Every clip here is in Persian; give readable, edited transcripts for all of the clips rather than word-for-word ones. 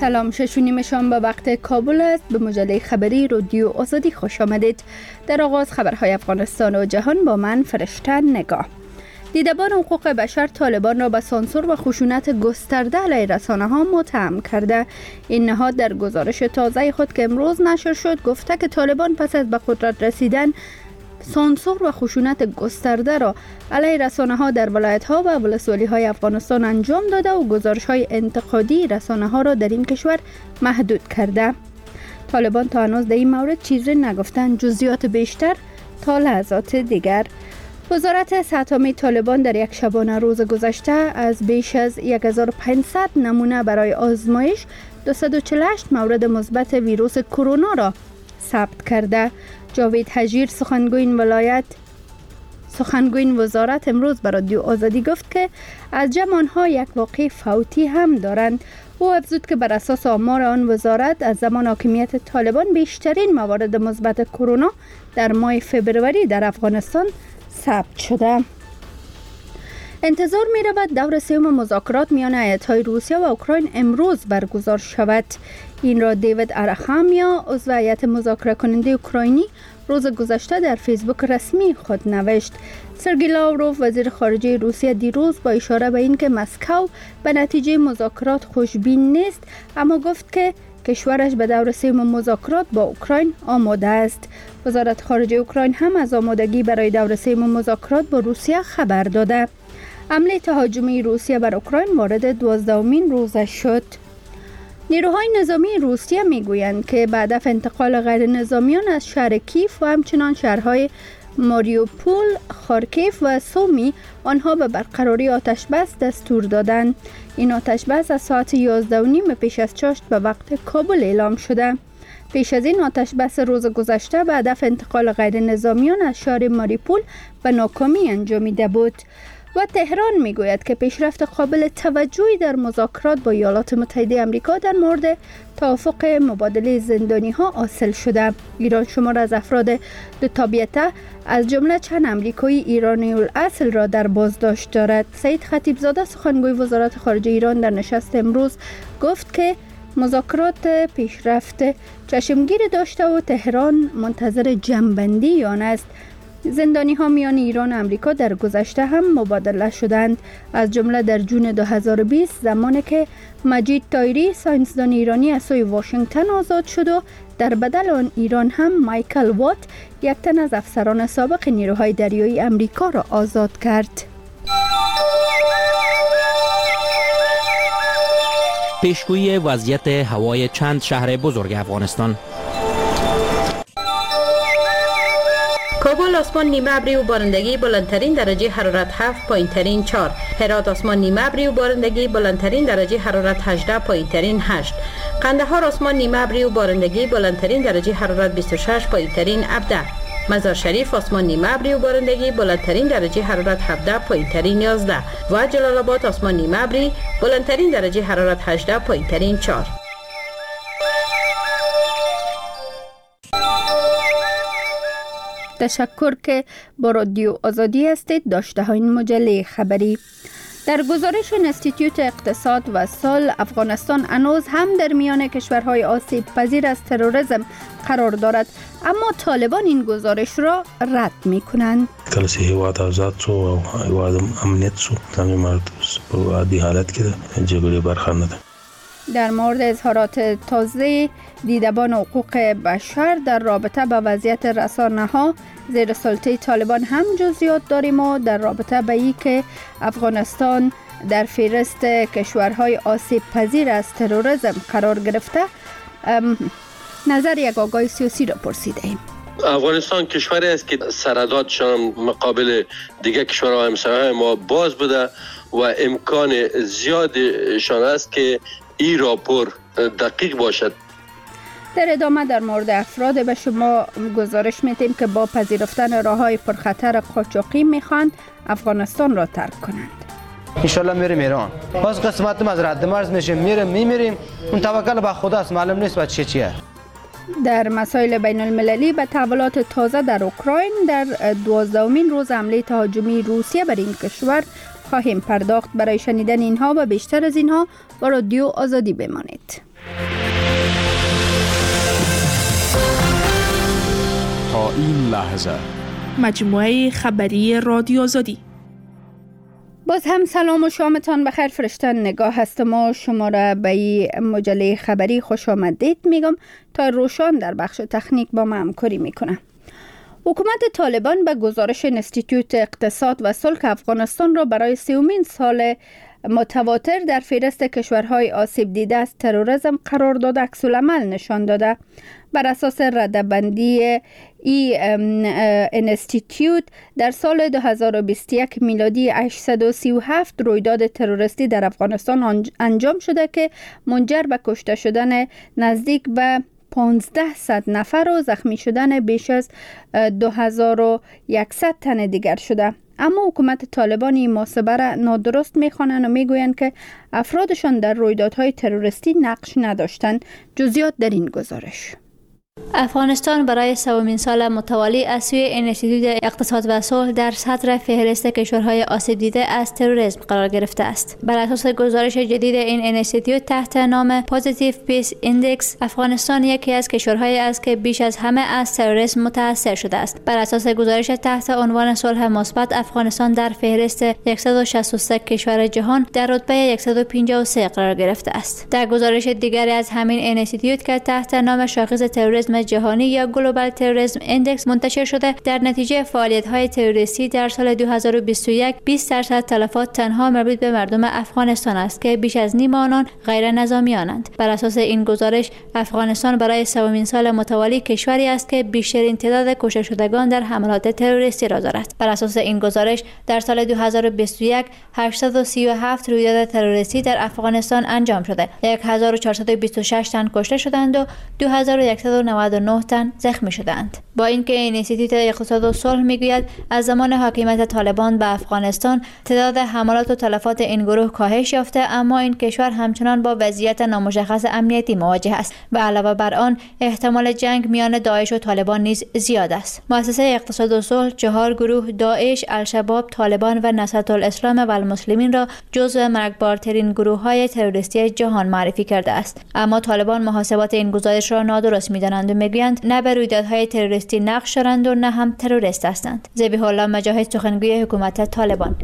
سلام، 6:30 شام به وقت کابل است. به مجله خبری رادیو آزادی خوش آمدید. در آغاز خبرهای افغانستان و جهان با من فرشته نگاه. دیدبان حقوق بشر طالبان را به سانسور و خشونت گسترده علیه رسانه‌ها متهم کرده. این نهاد در گزارش تازه خود که امروز نشر شد گفته که طالبان پس از به قدرت رسیدن سانسور و خشونت گسترده را علیه رسانه‌ها در ولایت‌ها و ولسوالی‌های افغانستان انجام داده و گزارش‌های انتقادی رسانه‌ها را در این کشور محدود کرده. طالبان تا هنوز در این مورد چیزی نگفتند. جزئیات بیشتر تا لحظات دیگر. وزارت سطحی طالبان در یک شبانه روز گذشته از بیش از 1500 نمونه برای آزمایش 248 مورد مثبت ویروس کرونا را ثبت کرده. جاوید حجیر سخنگوی وزارت امروز به رادیو آزادی گفت که از جمع آنها یک واقع فوتی هم دارند. او افزود که بر اساس آمار آن وزارت از زمان حاکمیت طالبان بیشترین موارد مثبت کرونا در ماه فبروری در افغانستان ثبت شده. انتظار می رود دور سوم مذاکرات میان ایالت‌های روسیه و اوکراین امروز برگزار شود. این را دیوید آراخامیا عضو هیئت مذاکره کننده اوکراینی روز گذشته در فیسبوک رسمی خود نوشت. سرگئی لاوروف وزیر خارجه روسیه دیروز با اشاره به اینکه مسکو به نتیجه مذاکرات خوشبین نیست، اما گفت که کشورش به دور سوم مذاکرات با اوکراین آماده است. وزارت خارجه اوکراین هم از آمادگی برای دور سوم مذاکرات با روسیه خبر داده. حمله تهاجمی روسیه بر اوکراین وارد 12مین روزش شد. نیروهای نظامی روسیه میگویند که بعد از انتقال غیر نظامیان از شهر کیف و همچنان شهرهای ماریوپول، خارکیف و سومی آنها به برقراری آتشبس دستور دادند. این آتشبس از ساعت 11:30 پیش از چاشت به وقت کابل اعلام شده. پیش از این آتشبس روز گذشته به هدف انتقال غیر نظامیان از شهر ماریوپول به ناکامی انجامیده بود. و تهران میگوید که پیشرفت قابل توجهی در مذاکرات با ایالات متحده آمریکا در مورد توافق مبادله زندانی ها حاصل شده. ایران شمار از افراد دو تابعیته از جمله چند آمریکایی ایرانی الاصل را در بازداشت دارد. سعید خطیبزاده سخنگوی وزارت خارجه ایران در نشست امروز گفت که مذاکرات پیشرفت چشمگیر داشته و تهران منتظر جمع‌بندی آن است. زندانی ها میان ایران و امریکا در گذشته هم مبادله شدند، از جمله در جون 2020 زمانی که مجید طاهری ساینسدان ایرانی از سوی واشنگتن آزاد شد و در بدل آن ایران هم مایکل وات یک تن از افسران سابق نیروهای دریایی امریکا را آزاد کرد. پیشگویی وضعیت هوای چند شهر بزرگ افغانستان. کابل آسمان نیمه ابری و بارندگی، بلندترین درجه حرارت 7، پایینترین 4. هرات آسمان نیمه ابری و بارندگی، بلندترین درجه حرارت 18، پایینترین 8. قندهار آسمان نیمه ابری و بارندگی، بلندترین درجه حرارت 26، پایینترین 17. مزار شریف آسمان نیمه ابری و بارندگی، بلندترین درجه حرارت 17، پایینترین 11. و جلال آباد آسمان نیمه ابری، بلندترین درجه حرارت 18، پایینترین 4. تشکر که با رادیو آزادی هستید. داشته های این مجله خبری. در گزارش انستیتوت اقتصاد و سال، افغانستان هنوز هم در میان کشورهای آسیب پذیر از تروریسم قرار دارد، اما طالبان این گزارش را رد می کنند. کله چې هیواد آزاد شو او هیواد امنیت شو تمام مرد په عادي حالت کې جګړې برخه نه ده. در مورد اظهارات تازه دیدبان حقوق بشر در رابطه با وضعیت رسانه‌ها زیر سلطه طالبان هم جزئیات داریم و در رابطه با این که افغانستان در فهرست کشورهای آسیب پذیر از تروریسم قرار گرفته نظر یک آگاه سیاسی را پرسیدیم. افغانستان کشوری است که سرحداتشان مقابل دیگر کشورهای همسایه ما باز بوده و امکان زیادشان است که این راپور دقیق باشد. در ادامه در مورد افراد به شما گزارش میتیم که با پذیرفتن راههای پرخطر قاچاقی میخواند افغانستان را ترک کنند. انشالله میریم ایران، باز قسمت از رد مرز میشیم، میریم اون توکل به خداست، معلوم نیست بعد چیه. در مسائل بین المللی به تحولات تازه در اوکراین در 12مین روز حمله تهاجمی روسیه بر این کشور خواهیم پرداخت. برای شنیدن اینها و بیشتر از اینها با رادیو آزادی بمانید. تا این لحظه. مجموعه خبری رادیو آزادی. باز هم سلام و شامتان بخیر. فرشتن نگاه هستم و شما را به این مجله خبری خوش آمدید میگم. تا روشان در بخش تکنیک با ما همکاری میکنه. حکومت طالبان به گزارش انستیتوت اقتصاد و صلح افغانستان را برای 30مین سال متواتر در فهرست کشورهای آسیب دیده از تروریسم قرار داده عکس‌العمل نشان داده. بر اساس رده‌بندی انستیتوت در سال 2021 میلادی 837 رویداد تروریستی در افغانستان انجام شده که منجر به کشته شدن نزدیک به 1500 نفر و زخمی شدن بیش از 2100 تن دیگر شده. اما حکومت طالبان این محاسبه را نادرست می‌خوانند و میگویند که افرادشان در رویدادهای تروریستی نقش نداشتند. جزئیات در این گزارش. افغانستان برای 3مین سال متوالی از سوی انستیتوت اقتصاد و صلح در صدر فهرست کشورهای آسیب دیده از تروریسم قرار گرفته است. بر اساس گزارش جدید این انستیتوت تحت نام پوزیتیو پیس ایندکس، افغانستان یکی از کشورهایی است که بیش از همه از تروریسم متاثر شده است. بر اساس گزارش تحت عنوان صلح مثبت، افغانستان در فهرست 163 کشور جهان در رتبه 153 قرار گرفته است. در گزارش دیگری از همین انستیتوت که تحت نام شاخص تروریسم جهانی یا گلوبال تروریسم ایندکس منتشر شده، در نتیجه فعالیت‌های تروریستی در سال 2021 20% تلفات تنها مربوط به مردم افغانستان است که بیش از نیم آنان غیر نظامیانند. بر اساس این گزارش، افغانستان برای 3مین سال متوالی کشوری است که بیشترین تعداد کشته شدگان در حملات تروریستی را دارد. بر اساس این گزارش، در سال 2021 837 رویداد تروریستی در افغانستان انجام شده، 1426 تن کشته شدند و 2199 تن زخمی شدند. با اینکه انستیتوت اقتصاد و صلح میگوید از زمان حاکمیت طالبان به افغانستان تعداد حملات و تلفات این گروه کاهش یافته، اما این کشور همچنان با وضعیت نامشخص امنیتی مواجه است و علاوه بر آن احتمال جنگ میان داعش و طالبان نیز زیاد است. مؤسسه اقتصاد و صلح 4 گروه داعش، الشباب، طالبان و نصرت الاسلام و المسلمین را جزو مرگبارترین گروه‌های تروریستی جهان معرفی کرده است. اما طالبان محاسبات این گزارش را نادرست می‌دانند و میگویند نه به رویدادهای تروریستی نقش دارند و نه هم تروریست هستند. ذبیح الله مجاهد، سخنگوی حکومت طالبان: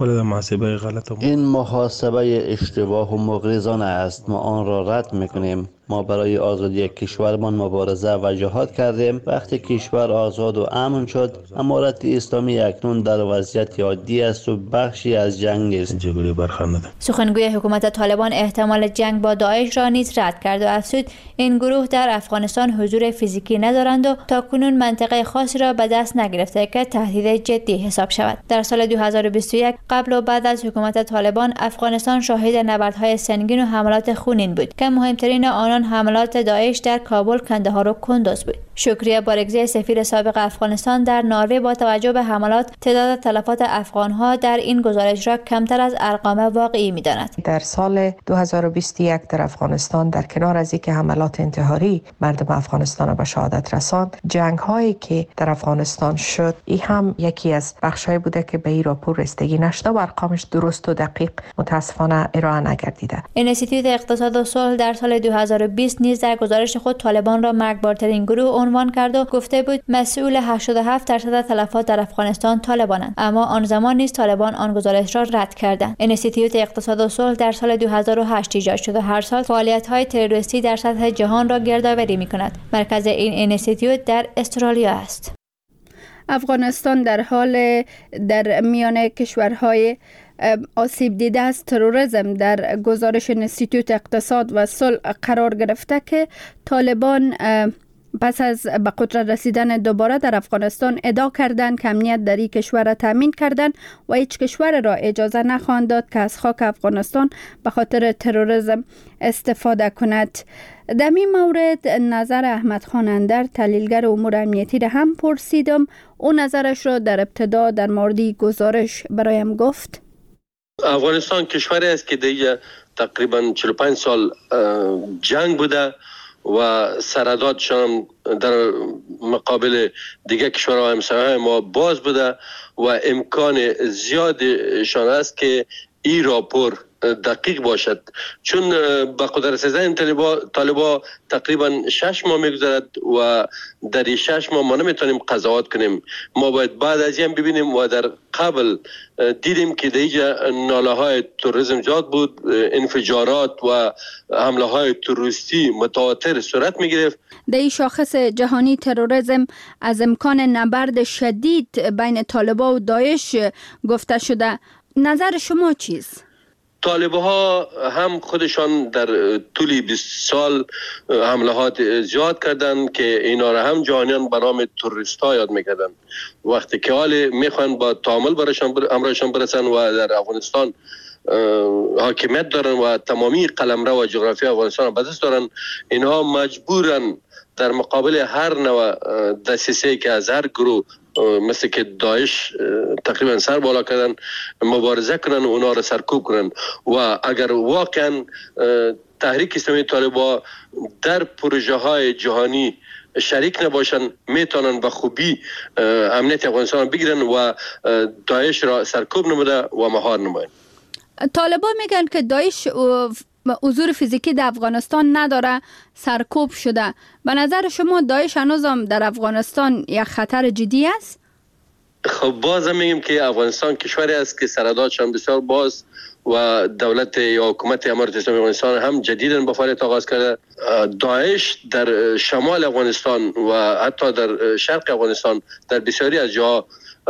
این محاسبه اشتباه و مغرضانه است. ما آن را رد می‌کنیم. ما برای آزادی کشورمان مبارزه و جهاد کردیم. وقتی کشور آزاد و امن شد، امارت اسلامی اکنون در وضعیت عادی است و بخشی از جنگ است. سخنگوی حکومت طالبان احتمال جنگ با داعش را نیز رد کرد و افزود این گروه در افغانستان حضور فیزیکی ندارند و تاکنون منطقه خاصی را به دست نگرفته که تهدید جدی حساب شود. در سال 2021 قبل و بعد از حکومت طالبان، افغانستان شاهد نبردهای سنگین و حملات خونین بود که مهمترین آنان حملات داعش در کابل، کندهار و کندوز بود. شکریه بارگزی، سفیر سابق افغانستان در نروژ، با توجه به حملات تعداد تلفات افغانها در این گزارش را کمتر از ارقام واقعی می‌داند. در سال 2021 در افغانستان در کنار از اینکه حملات انتحاری مردم افغانستان را به شهادت رساند، جنگ‌هایی که در افغانستان شد، این هم یکی از بخش‌های بوده که به این راپور رسیدگی نشده و ارقامش درست و دقیق متاسفانه ارائه نگردیده. انستیتوت اقتصاد و صلح در سال 2020 نیز در گزارش خود طالبان را مرگبارترین گروه عنوان کرد و گفته بود مسئول 87% تلفات در افغانستان طالبانند، اما آن زمان نیز طالبان آن گزارش را رد کردند. انستیتوت اقتصاد و صلح در سال 2008 ایجاد شد و هر سال فعالیت‌های تروریستی در سطح جهان را گردآوری می‌کند. مرکز این انستیتوت در استرالیا است. افغانستان در میان کشورهای آسیب دیده از تروریسم در گزارش انستیتوت اقتصاد و صلح قرار گرفته که طالبان پس از به قدرت رسیدن دوباره در افغانستان ادعا کردند که امنیت در این کشور را تامین کردند و هیچ کشور را اجازه نخواهند داد که از خاک افغانستان به خاطر تروریسم استفاده کند. در این مورد نظر احمد خان اندر، تحلیلگر امور امنیتی را هم پرسیدم. او نظرش را در ابتدا در مورد گزارش برایم گفت. افغانستان کشوری است که دیگه تقریبا 45 سال جنگ بوده و سردادشان در مقابل دیگه کشورها همسایه ما باز بوده و امکان زیادشان است که این راپور دقیق باشد، چون با قدرت رسیدن طالبا تقریبا 6 ماه میگذرد و در این 6 ماه ما نمیتونیم قضاوت کنیم. ما باید بعد از این ببینیم و در قبل دیدیم که دیگه ناله های تروریسم زیاد بود، انفجارات و حمله های تروریستی متواتر صورت میگرفت. در این شاخص جهانی تروریسم از امکان نبرد شدید بین طالبا و داعش گفته شده. نظر شما چیست؟ طالبها هم خودشان در طول 20 سال حملات زیاد کردن که اینا را هم جهانیان به نام تروریست ها یاد میکردن. وقتی که حال میخوان با تعامل امرشان برسن و در افغانستان حاکمیت دارن و تمامی قلمرو و جغرافی افغانستان به دست دارن، اینها مجبورن در مقابل هر نوع دسیسه که از هر گروه مثل که داعش تقریبا سر بالا کردن مبارزه کنن و اونا را سرکوب کنن. و اگر واقعا تحریک اسلامی طالبا در پروژه های جهانی شریک نباشن، میتونن به خوبی امنیت افغانستان بگیرن و داعش را سرکوب نموده و مهار نماین. طالبا میگن که داعش حضور فیزیکی در افغانستان نداره، سرکوب شده. به نظر شما داعش هنوزم در افغانستان یک خطر جدی است؟ خب باز میگیم که افغانستان کشوری است که سرحداتش بسیار باز و دولت یا حکومت امارات اسلامی افغانستان هم جدیداً به فعالیت آغاز کرده. داعش در شمال افغانستان و حتی در شرق افغانستان در بسیاری از جاها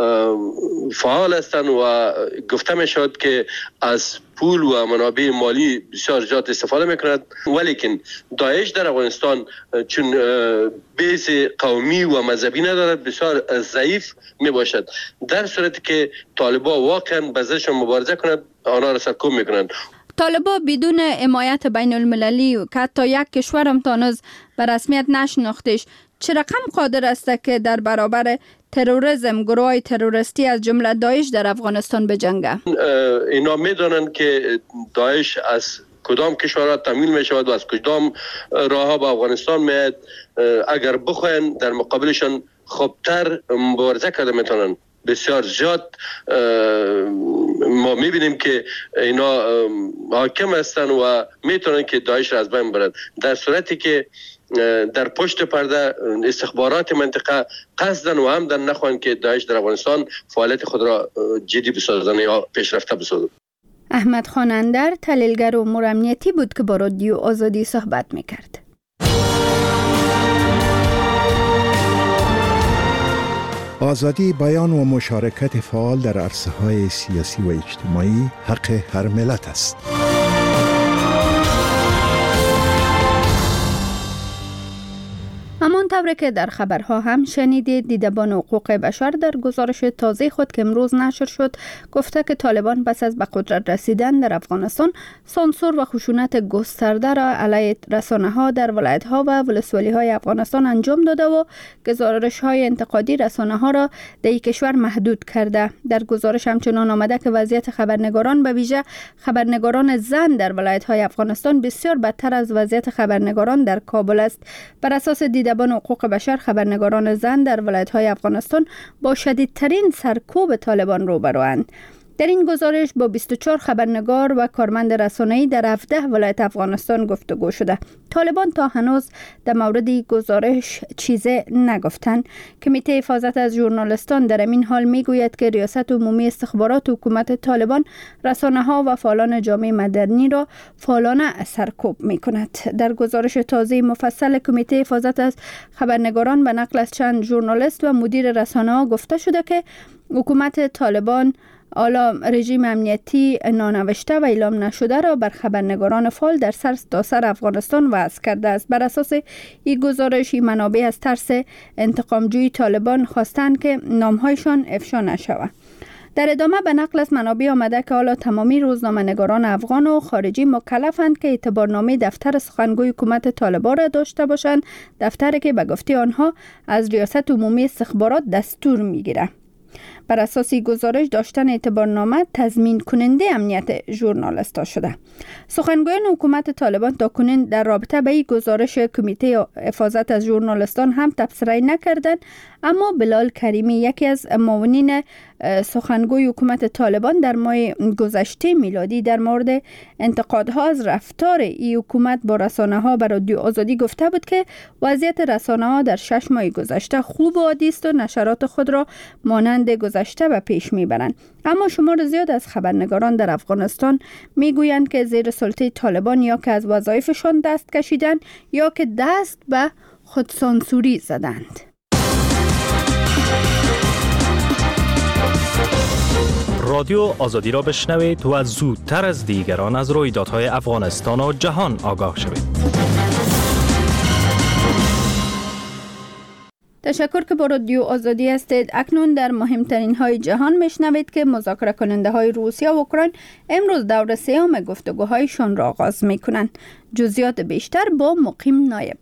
فعال هستند و گفته می شود که از پول و منابع مالی بسیار زیاد استفاده میکند. ولیکن داعش در افغانستان چون بیس قومی و مذهبی ندارد بسیار ضعیف می باشد. در صورتی که طالبا واقعا بزرشان مبارزه کند آنها را سرکوب میکنند. طالبا بدون حمایت بین المللی که حتی یک کشور هم تانوز به رسمیت نشناختش چه رقم قادر است که در برابر تروریسم گروه تروریستی از جمله داعش در افغانستان بجنگه؟ اینا میدونن که داعش از کدام کشورها تمویل می شود و از کدام راه ها به افغانستان میاد. اگر بخواین در مقابلشان خوبتر مبارزه کرده میتونن. بسیار زیاد ما میبینیم که اینا حاکم هستن و میتونن که داعش را از بین برند، در صورتی که در پشت پرده استخبارات منطقه قصدن و عمدن نخواهند که داعش در افغانستان فعالیت خود را جدی بسازن یا پیشرفته بسازن. احمد خان اندر تحلیلگر امور امنیتی بود که با رادیو آزادی صحبت میکرد. آزادی بیان و مشارکت فعال در عرصه‌های سیاسی و اجتماعی حق هر ملت است. همانطور که در خبرها هم شنیدید، دیدبان حقوق بشر در گزارش تازه خود که امروز نشر شد گفته که طالبان پس از به قدرت رسیدن در افغانستان سانسور و خشونت گسترده را علیه رسانه‌ها در ولایت‌ها و ولسوالی‌های افغانستان انجام داده و گزارش‌های انتقادی رسانه‌ها را در این کشور محدود کرده. در گزارش همچنان آمده که وضعیت خبرنگاران به ویژه خبرنگاران زن در ولایت‌های افغانستان بسیار بدتر از وضعیت خبرنگاران در کابل است. بر اساس دیدبان حقوق بشر، خبرنگاران زن در ولایت‌های افغانستان با شدیدترین سرکوب طالبان روبروند. در این گزارش با 24 خبرنگار و کارمند رسانه‌ای در 17 ولایت افغانستان گفتگو شده. طالبان تا هنوز در مورد گزارش چیزی نگفتند. کمیته حفاظت از ژورنالیستان در این حال میگوید که ریاست عمومی استخبارات حکومت طالبان رسانه‌ها و فعالان جامعه مدنی را فعالانه سرکوب می‌کند. در گزارش تازه مفصل کمیته حفاظت از خبرنگاران به نقل از چند ژورنالیست و مدیر رسانه‌ها گفته شده که حکومت طالبان حالا رژیم امنیتی نانوشته و اعلام نشده را بر خبرنگاران فعال در سرتاسر افغانستان وضع کرده است. بر اساس این گزارش، این منابع از ترس انتقامجویی طالبان خواستند که نامهایشان افشا نشود. در ادامه به نقل از منابع آمده که حالا تمامی روزنامه‌نگاران افغان و خارجی مکلفند که اعتبارنامه دفتر سخنگوی حکومت طالبان را داشته باشند، دفتری که به گفته آنها از ریاست عمومی استخبارات دستور می‌گیرد. بر اساس گزارش داشتن اعتبارنامه تضمین کننده امنیت ژورنالیست‌ها شده. سخنگویان حکومت طالبان تاکنون در رابطه با این گزارش کمیته حفاظت از ژورنالیستان هم تبصره نکردند، اما بلال کریمی یکی از معاونین سخنگوی حکومت طالبان در ماه گذشته میلادی در مورد انتقادها از رفتار این حکومت با رسانه‌ها به رادیو آزادی گفته بود که وضعیت رسانه‌ها در 6 ماه گذشته خوب و عادی است و نشرات خود را مانند گذشته به پیش میبرند. اما شمار زیاد از خبرنگاران در افغانستان میگویند که زیر سلطه طالبان یا که از وظایفشان دست کشیدند یا که دست به خودسانسوری زدند. رادیو آزادی را بشنوید و زودتر از دیگران از رویدادهای افغانستان و جهان آگاه شوید. تشکر که با رادیو آزادی هستید. اکنون در مهمترین های جهان میشنوید که مذاکره کننده های روسیه و اوکراین امروز دور سوم گفتگوهایشان را آغاز میکنند. جزئیات بیشتر با مقیم نایب.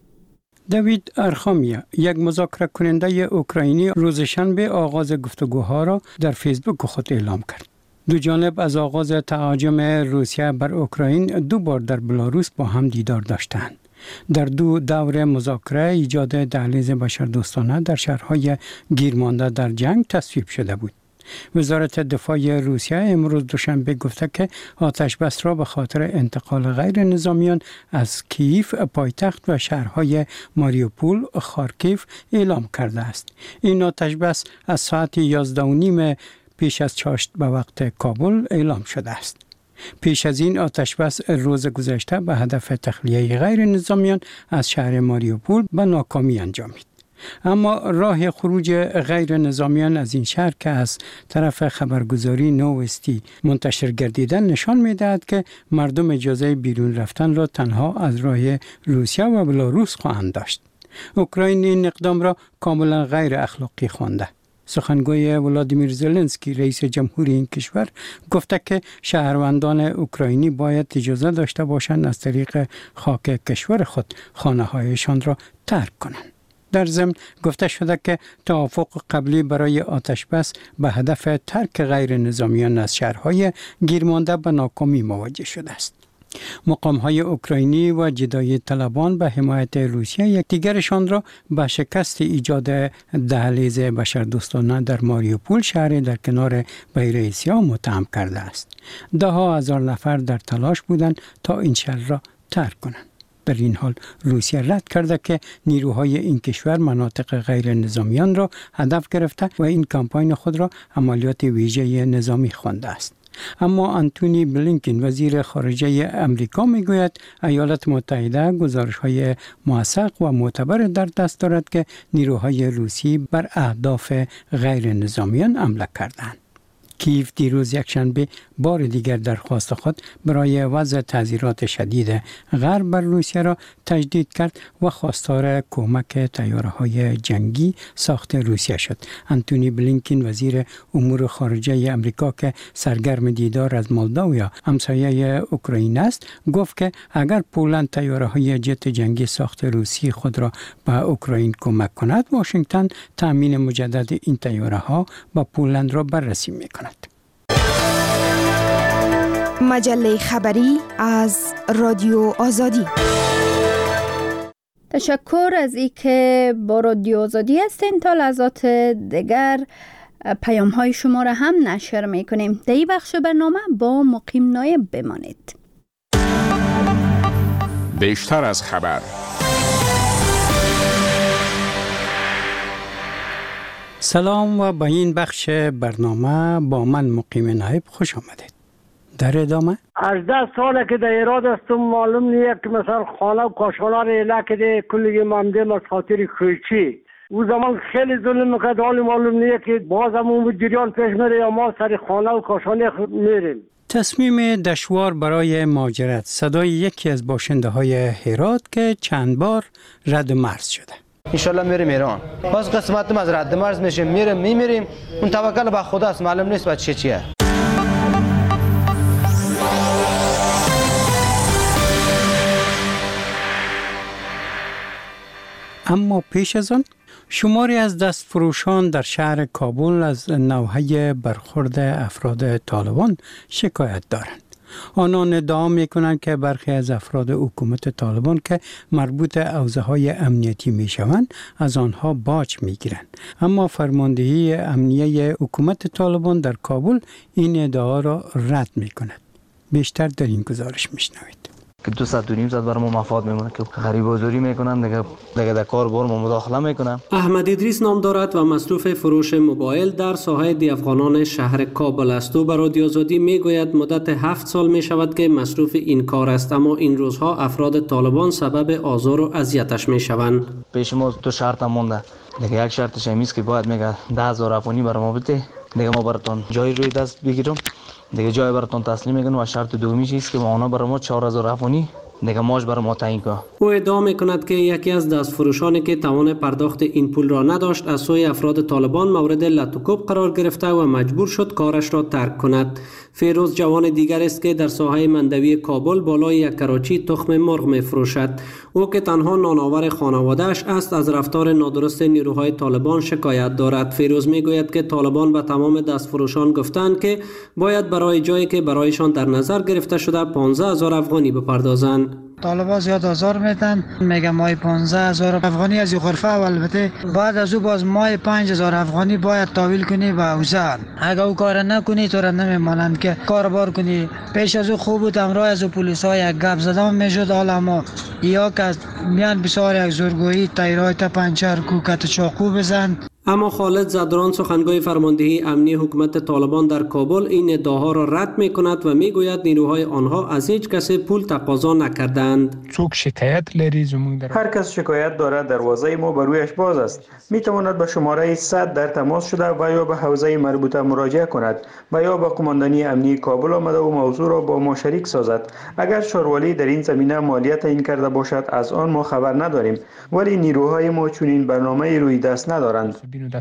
دیوید ارخامیا، یک مذاکره کننده اوکراینی، روز شنبه آغاز گفتگوها را در فیسبوک خود اعلام کرد. دو جانب از آغاز تهاجم روسیه بر اوکراین 2 بار در بلاروس با هم دیدار داشتند. در 2 دور مذاکره ایجاد دهلیز بشردوستانه در شهرهای گیرمانده در جنگ تصویب شده بود. وزارت دفاع روسیه امروز دوشنبه گفته که آتش بس را به خاطر انتقال غیر نظامیان از کییف پایتخت و شهرهای ماریوپول، خارکیف اعلام کرده است. این آتش بس از ساعت 11:30 پیش از چاشت به وقت کابل اعلام شده است. پیش از این آتش بس روز گذشته به هدف تخلیه غیر نظامیان از شهر ماریوپول به ناکامی انجامید. اما راه خروج غیر نظامیان از این شهر که از طرف خبرگزاری نووستی منتشر گردیدن نشان می‌دهد که مردم اجازه بیرون رفتن را تنها از راه روسیه و بلاروس خواهند داشت. اوکراین این اقدام را کاملا غیر اخلاقی خوانده. سخنگوی ولادیمیر زلنسکی رئیس جمهوری این کشور گفته که شهروندان اوکراینی باید اجازه داشته باشند از طریق خاک کشور خود خانه‌هایشان را ترک کنند. در ضمن گفته شده که توافق قبلی برای آتش بس به هدف ترک غیر نظامیان از شهرهای گیرمانده به ناکامی مواجه شده است. مقام‌های اوکراینی و جدایی طلبان به حمایت روسیه یکدیگرشان را به شکست ایجاد دهلیز بشردوستانه در ماریوپول، شهر در کنار بحیره سیاه، متهم کرده است. 10,000 نفر در تلاش بودند تا این شهر را ترک کنند. در این حال روسیه رد کرده که نیروهای این کشور مناطق غیر نظامیان را هدف گرفته و این کمپاین خود را عملیات ویژه نظامی خوانده است. اما آنتونی بلینکن وزیر خارجه امریکا میگوید ایالات متحده گزارش‌های موثق و معتبر در دست دارد که نیروهای روسی بر اهداف غیر نظامیان حمله کردند. کیف دیروز یکشنبه بار دیگر درخواست خود برای وضع تعزیرات شدید غرب بر روسیه را تجدید کرد و خواستار کمک طیاره‌های جنگی ساخت روسیه شد. آنتونی بلینکن وزیر امور خارجه امریکا که سرگرم دیدار از مولداویا همسایه اوکراین است، گفت که اگر پولند طیاره‌های جت جنگی ساخت روسی خود را به اوکراین کمک کند، واشنگتن تامین مجدد این طیاره‌ها با پولند را بررسی می‌کند. مجله خبری از رادیو آزادی. تشکر از اینکه با رادیو آزادی هستین. تا لحظات دیگر پیام های شما را هم نشر میکنیم. در این بخش برنامه با مقیم نایب بمانید. بیشتر از خبر. سلام و به این بخش برنامه با من مقیم نایب خوش آمدید. در ادامه 18 ساله که در ایراد هستم، معلوم نیست که مثلا خانه و کاشانه را اله کده کلی ممدم از خاطر کوچی. او زمان خیلی ظلم میکرد، حالی معلوم نیست که بازم اون جریان پیش میره یا ما سر خانه و کاشانه میریم. تصمیم دشوار برای مهاجرت، صدای یکی از باشنده های هرات که چند بار رد مرز شده. انشالله میریم ایران. باز قسمتم از رد مرز میشیم، میریم. اون توکل به خداست، معلوم نیست بعد چیه. اما پیش از آن شماری از دستفروشان در شهر کابل از نوحه برخورد افراد طالبان شکایت دارند. آنان ادعا میکنند که برخی از افراد حکومت طالبان که مربوط حوزه‌های امنیتی میشوند از آنها باج میگیرند، اما فرماندهی امنیه حکومت طالبان در کابل این ادعا را رد میکند. بیشتر در این گزارش میشنوید. که 2 ساعت و نیم ساعت برای ما مفاد میمونه که غریب‌آزاری میکنن، دیگه در کار بار ما مداخله میکنن. احمد ادریس نام دارد و مصروف فروش موبایل در ساحه دی افغانان شهر کابل است. او به رادیو آزادی میگوید مدت 7 سال میشود که مصروف این کار است، اما این روزها افراد طالبان سبب آزار و اذیتش میشوند. پیش ما 2 شرط مونده. دیگه یک شرطش این است که باید میگه 10,000 افغانی برای ما بده، دیگه ما براتون جای روی دست بگیرم، دیگه جای براتون تسلیم میکنم. و شرط دومی چیست که اونا برای ما 4,000 افغانی دیگه ماش برای ما تعیین کنه. او ادعا میکند که یکی از دستفروشانی که توان پرداخت این پول را نداشت از سوی افراد طالبان مورد لطوکوب قرار گرفته و مجبور شد کارش را ترک کند. فیروز جوان دیگر است که در ساحه مندوی کابل بالای یک کراچی تخم مرغ میفروشد. او که تنها نانآور خانواده‌اش است از رفتار نادرست نیروهای طالبان شکایت دارد. فیروز میگوید که طالبان به تمام دستفروشان گفتند که باید برای جایی که برایشان در نظر گرفته شده 15,000 افغانی بپردازند. طالبان زیاد آزار میتن، میگه مای 15,000 افغانی از غرفه و البته بعد از او باز مای 5,000 افغانی باید تحویل کنی به اوزان. اگه او کار نکنی تو را نمیمانند که کار بار کنی. پیش از او خوب بود امروز از پلیس ها یک گپ زدن میشد، حالا ما یا که میان بسیار یک زورگویی تیرای تا پنچر کوکت چاقو بزن. اما خالد زدران سخنگوی فرماندهی امنی حکومت طالبان در کابل این ادعاها را رد می کند و می گوید نیروهای آنها از هیچ کس پول تقاضا نکردند. هر کس شکایت دارد دروازه ما بر رویش باز است. می تواند به شماره 100 در تماس شده و یا به حوزه مربوطه مراجعه کند و یا به قماندانی امنی کابل آمده و موضوع را با ما شریک سازد. اگر شاروالی در این زمینه مالیات این کرده باشد از آن ما خبر نداریم، ولی نیروهای ما چنین برنامه روی دست ندارند.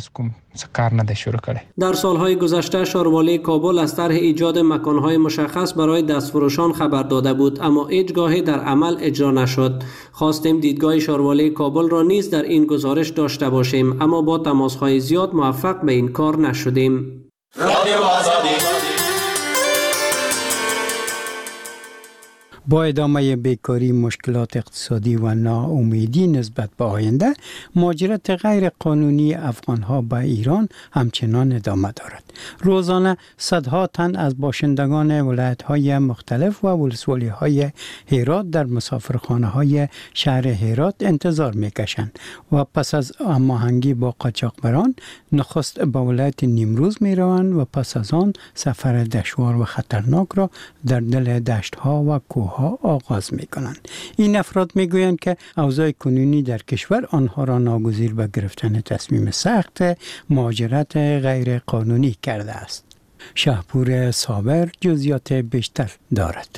در سالهای گذشته شاروالی کابل از طرح ایجاد مکانهای مشخص برای دستفروشان خبر داده بود، اما هیچگاهی در عمل اجرا نشد. خواستیم دیدگاه شاروالی کابل را نیز در این گزارش داشته باشیم، اما با تماسهای زیاد موفق به این کار نشدیم. با ادامه بیکاری، مشکلات اقتصادی و ناامیدی نسبت به آینده، مهاجرت غیر قانونی افغانها به ایران همچنان ادامه دارد. روزانه صدها تن از باشندگان ولایت‌های مختلف و ولسوالی‌های هرات در مسافرخانه‌های شهر هرات انتظار می‌کشند و پس از هماهنگی با قاچاقبران نخست به ولایت نیمروز می‌روند و پس از آن سفر دشوار و خطرناک را در دل دشت‌ها و کوه آغاز می کنند. این افراد می گویند که اوضاع کنونی در کشور آنها را ناگزیر به گرفتن تصمیم سخت مهاجرت غیر قانونی کرده است. شهپور صابر جزئیات بیشتر دارد.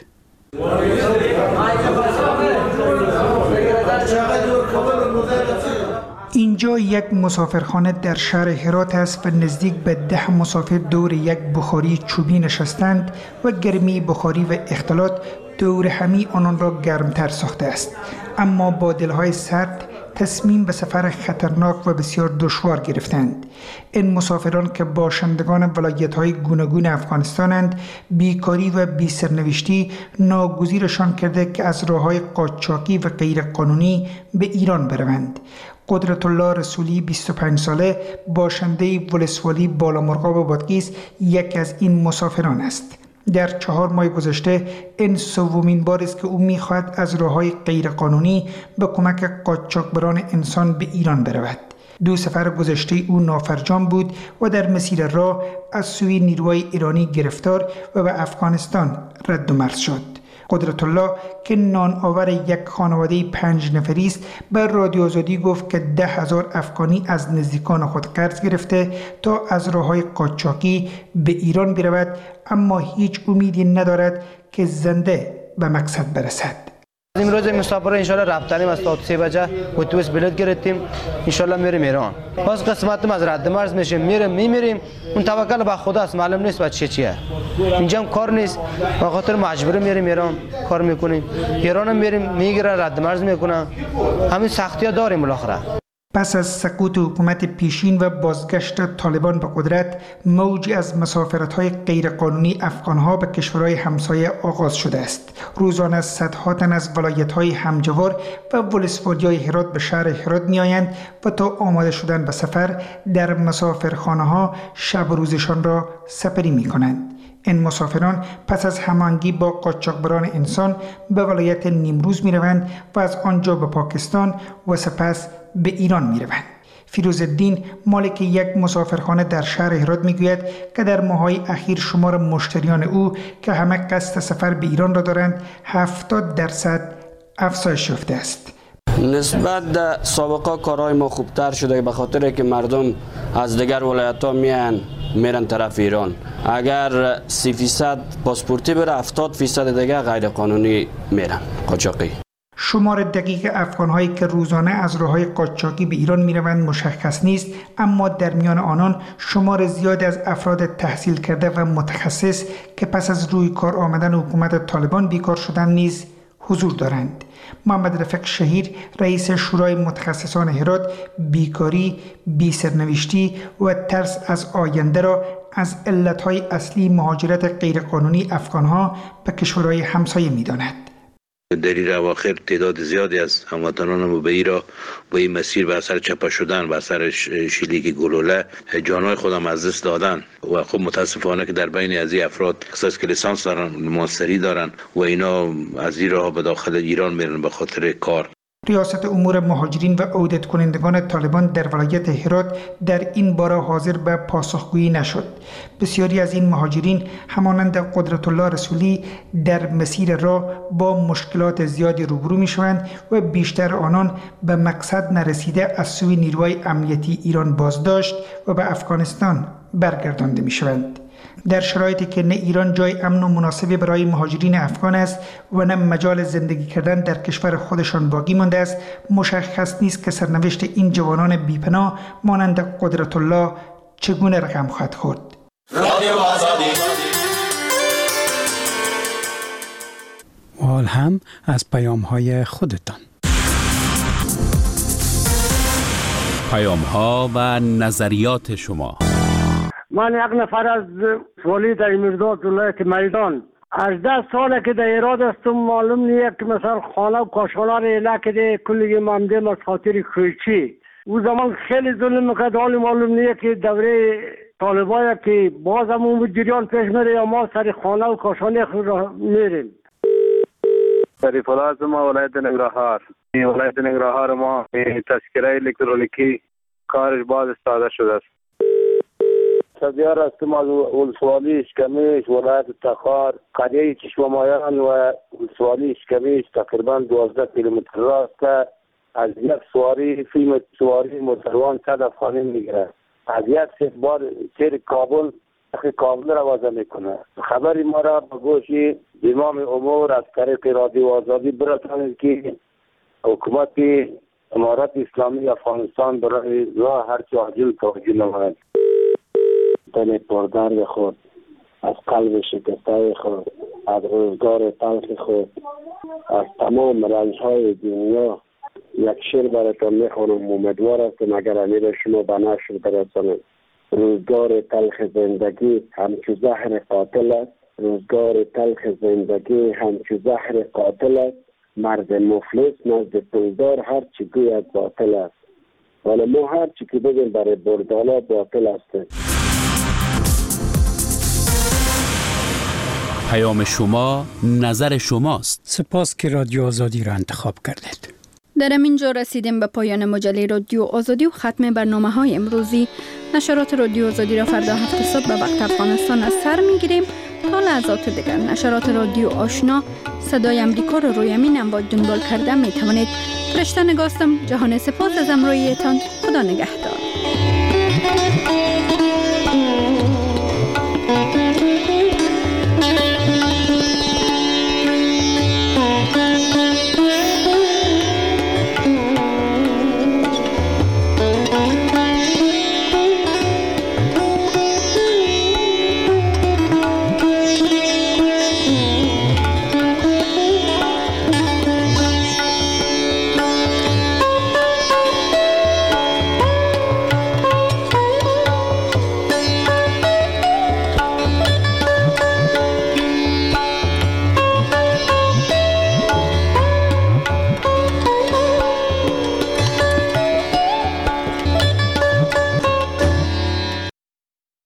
اینجا یک مسافرخانه در شهر هرات است و نزدیک به 10 مسافر دور یک بخاری چوبی نشستند و گرمی بخاری و اختلاط دور همی آنان را گرمتر ساخته است. اما با دلهای سرد تصمیم به سفر خطرناک و بسیار دشوار گرفتند. این مسافران که باشندگان ولایت‌های گوناگون افغانستانند، بیکاری و بی‌سرنوشتی ناگزیرشان کرده که از راه‌های قاچاقی و غیر قانونی به ایران بروند. قدرت الله رسولی 25 ساله باشنده ولسوالی بالامرغاب بادغیس یکی از این مسافران است. در 4 ماه گذشته این سومین بار است که او می‌خواهد از راه‌های غیرقانونی به کمک قاچاقبران انسان به ایران برود. 2 سفر گذشته او نافرجام بود و در مسیر راه از سوی نیروهای ایرانی گرفتار و به افغانستان رد و مرز شد. قدرت الله که نان آور یک خانواده 5 نفری است به رادیو آزادی گفت که 10,000 افغانی از نزدیکان خود قرض گرفته تا از راه‌های قاچاقی به ایران برود، اما هیچ امیدی ندارد که زنده به مقصد برسد. امروز مسافر ان شاء الله رفتنیم از تا 3 بجه اتوبوس بلیط گرفتیم، ان شاء الله میریم ایران. باز قسمتم از رد مرز میشیم، میریم. اون توکل به خداست، معلوم نیست بعد چیه. اینجا هم کار نیست، به خاطر مجبور میریم ایران کار میکنیم. ایران هم میریم میگیره رد مرز میکنن. همین سختی‌ها داریم بالاخره. پس از سقوط حکومت پیشین و بازگشت طالبان به قدرت، موجی از مسافرت‌های غیرقانونی افغان‌ها به کشورهای همسایه آغاز شده است. روزانه صدها تن از ولایت‌های همجوار و ولسوالی‌های هرات به شهر هرات می‌آیند و تا آماده شدن به سفر در مسافرخانه‌ها شب و روزشان را سپری می‌کنند. این مسافران پس از هماهنگی با قاچاقبران انسان به ولایت نیمروز می‌روند و از آنجا به پاکستان و سپس به ایران می‌روند. فیروزالدین مالک یک مسافرخانه در شهر هرات میگوید که در ماه‌های اخیر شمار مشتریان او که همه قصد سفر به ایران را دارند 70% افزایش یافته است. نسبت در سابقه کارهای ما خوبتر شده به خاطر که مردم از دیگر ولایت‌ها میرن طرف ایران. اگر 30% پاسپورتی بره 70% دیگه غیر قانونی میرن قاچاقی. شمار دقیق افغان‌هایی که روزانه از راه‌های قاچاقی به ایران می‌روند مشخص نیست، اما در میان آنان شمار زیادی از افراد تحصیل کرده و متخصص که پس از روی کار آمدن حکومت طالبان بیکار شدن نیز حضور دارند. محمد رفیق شهیر رئیس شورای متخصصان هرات بیکاری، بی‌سرنوشتی و ترس از آینده را از علت‌های اصلی مهاجرت غیرقانونی افغان‌ها به کشورهای همسایه می‌داند. در این اواخر تعداد زیادی از هموطنانم به این مسیر به اثر چپا شدن، به اثر شلیک گلوله جانهای خودم از دست دادن و خب متاسفانه که در بین از این افراد کسایی که لیسانس دارن، ماستری دارن و اینا از این راه به داخل ایران میرن به خاطر کار. ریاست امور مهاجرین و عودت کنندگان طالبان در ولایت هرات در این باره حاضر به پاسخگویی نشد. بسیاری از این مهاجرین همانند قدرت الله رسولی در مسیر راه با مشکلات زیادی روبرو می شوند و بیشتر آنان به مقصد نرسیده از سوی نیروهای امنیتی ایران بازداشت و به افغانستان برگردانده می شوند. در شرایطی که نه ایران جای امن و مناسبی برای مهاجرین افغان است و نه مجال زندگی کردن در کشور خودشان باقی مانده است، مشخص نیست که سرنوشت این جوانان بیپناه مانند قدرت الله چگونه رقم خواهد خورد. و حال هم از پیام‌های خودتان. پیام‌ها و نظریات شما. من یک نفر از ولید امیرداد ولایت میدان 18 ساله که در ایراد هستم. معلوم نیست که مثلا خانه و کاشانه را اله که کلی ممدم از خاطر کوچی او زمان خیلی ظلم میکرد. حالی معلوم نیست که دوره طالبای که باز هم اون جریان پیش میره یا ما سر خانه و کاشانه خود را میریم. شریف الله از ما ولایت ننگرهار. ولایت ننگرهار ما تذکره الکترونیکی کارش باز استفاده شده است. سدیار هستم از ولسوالی اشکمیش ولایت تخار. قریه چشمامایان و ولسوالی اشکمیش تقریبا 12 کیلومتر راه است. از یک سواری فیلم سواری مسلمان 100 افغانی میگیره. از یک بار تیر کابل را وضع میکنه. خبری ما را به گوش امام امور از طریق رادیو آزادی برسانید که حکومت امارت اسلامی افغانستان برای راه هرچه عاجل توجه نماید. تن پردرد خود، از قلب شکسته خود، از روزگار تلخ خود، از تمام رنج‌های دنیا یک شعر براتون میخوانم. امیدوار هستم اگر امیر شما به نشر برسانید. روزگار تلخ زندگی همچو زهر قاتل است. روزگار تلخ زندگی همچو زهر قاتل است. مرد مفلس نزد پولدار هر چی گوید باطل است. ولی ما هر چی که بگیم برای بردالا باطل است. پیام شما نظر شماست. سپاس که رادیو آزادی را انتخاب کردید. در همینجا رسیدیم به پایان مجله رادیو آزادی و ختم برنامه‌های امروزی. نشرات رادیو آزادی را فردا 7 صبح به وقت افغانستان از سر می‌گیریم. تا لحظات دیگر نشرات رادیو آشنا صدای امریکا را روی همین امواج دنبال کرده می‌توانید. فرشته نگاستم. جهان سپاس از همراهیتان. خدا نگهدار.